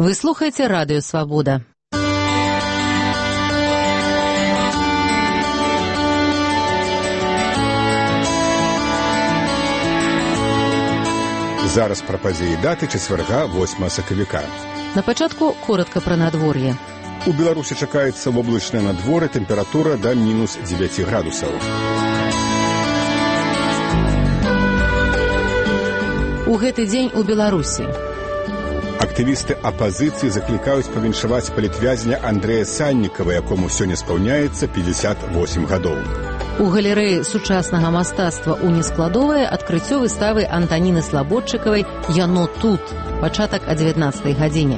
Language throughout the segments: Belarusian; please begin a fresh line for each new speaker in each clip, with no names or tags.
Вы слухаете Радио Свобода.
Зараз пра падзеі даты чацвярга 8 сакавіка.
На пачатку коротка пра надвор'е.
У Беларусі чакаецца воблачнае надвор'е, тэмпература да мінус 9 градусаў.
У гэты дзень у Беларусі
Актывісты апазіцыі заклікаюць павіншаваць палітвязня Андрэя Саннікава, якому сёння спаўняецца 58 гадоў.
У галерэі сучаснага мастацтва у Нескладовае адкрыццё выставы Антаніны Слабодчыкавай «Яно тут». Пачатак о 19 гадзіне.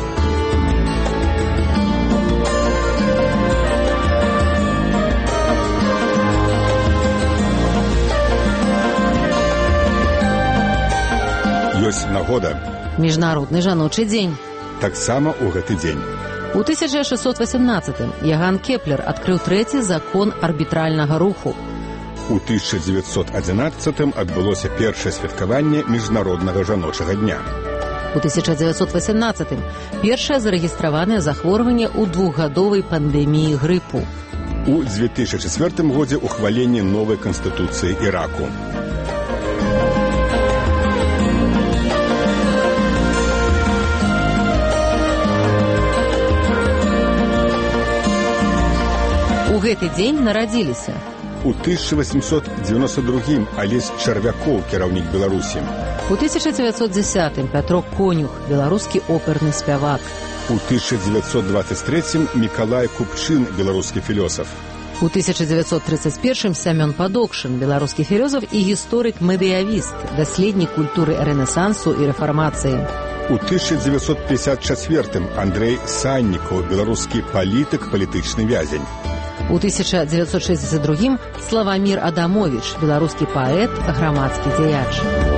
Ёсць нагода.
Міжнародны жаночы дзень.
Таксама ў гэты дзень.
У 1618-м Яган Кеплер адкрыў трэці закон арбітральнага руху.
У 1911-м адбылося першае святкаванне міжнароднага жаночага дня.
У 1918-м першае зарэгістраванае захворванне ў двухгадовай пандэміі грыпу.
У 2004 годзе ухваленне новай канстытуцыі Іраку.
У гэты дзень нарадзіліся.
У 1892-м Алесь Чарвякоў, кіраўнік Беларусі.
У 1910-м Пятро Конюх, беларускі оперны спявак.
У 1923-м Мікалай Купчын, беларускі філёсаф.
У 1931-м Сямён Падокшын, беларускі філёсаф і гісторык-медыявіст, даследнік культуры рэнесансу і рэфармацыі.
У 1954-м Андрэй Саннікаў, беларускі палітык, палітычны вязень.
У 1962-м Славамір Адамович, беларускі паэт, грамадскі дзеяч.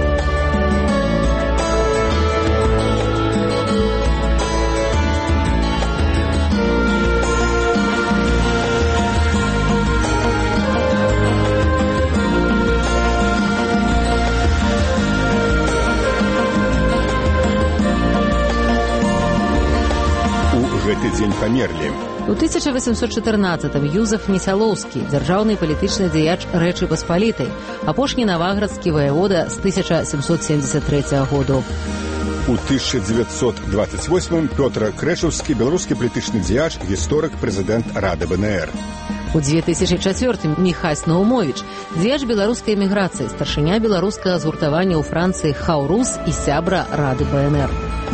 У гэты дзень памерлі.
У 1814-м Юзеф Несялоўскі, дзяржаўны палітычны дзеяч Рэчы Паспалітай, апошні наваградскі ваявода з 1773 году.
У 1928-м Пётр Крэшаўскі, беларускі палітычны дзеяч, гісторык, прэзідэнт Рады БНР.
У 2004-м Міхась Наумовіч, дзеяч беларускай эміграцыі, старшыня беларускага згуртавання ў Францыі «Хаурус» і сябра Рады БНР.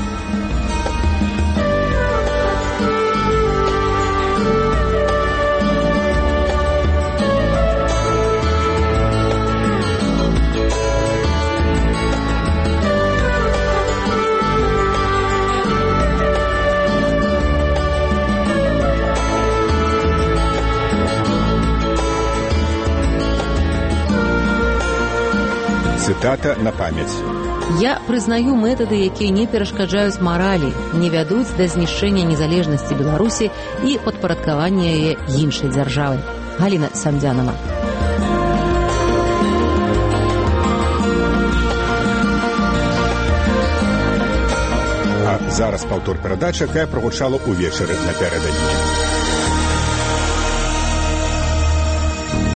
Цытата на памяць.
Я прызнаю метады, якія не перашкаджаюць маралі, не вядуць да знішчэння незалежнасці Беларусі і падпарадкавання яе іншай дзяржавы. Галіна Самдзянова.
А зараз паўтор перадачы, якая прагучала ўвечары напярэдадні.